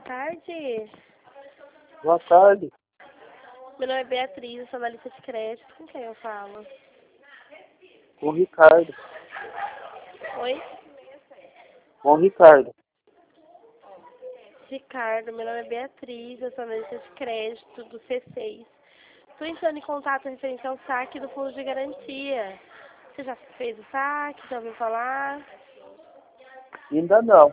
tarde. Boa tarde. Meu nome é Beatriz, eu sou analista de crédito. Com quem eu falo? Com o Ricardo. Oi? Com o Ricardo. Ricardo, meu nome é Beatriz, eu sou analista de crédito do C6. Estou entrando em contato referente ao saque do fundo de garantia. Você já fez o saque? Já ouviu falar? Ainda não.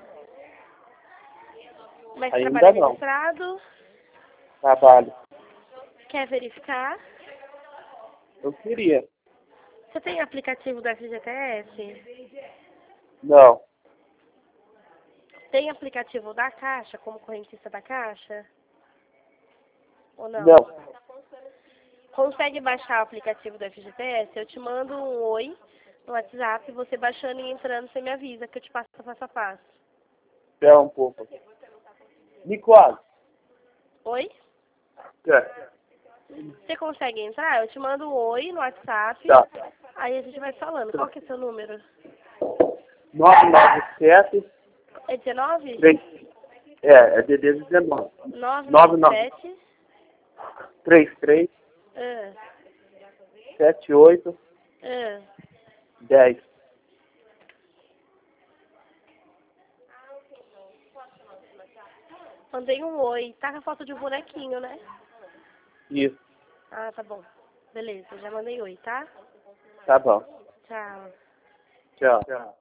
Mas Ainda trabalha não. registrado? Trabalho. Quer verificar? Eu queria. Você tem aplicativo do FGTS? Não. Tem aplicativo da Caixa, como correntista da Caixa? Ou não? Não. Consegue baixar o aplicativo do FGTS? Eu te mando um oi no WhatsApp, você baixando e entrando, você me avisa que eu te passo passo a passo. Espera um pouco. Nicolas. Oi? É. Você consegue entrar? Eu te mando um oi no WhatsApp, Tá. aí a gente vai falando. Qual que é seu número? 997 É 19? 3. É DD 19. 997? 33 Ah, 78 ah. 10. Mandei um oi. Tá com a foto de um bonequinho, né? Isso. Ah, tá bom. Beleza, já mandei oi, tá? Tá bom. Tchau. Tchau.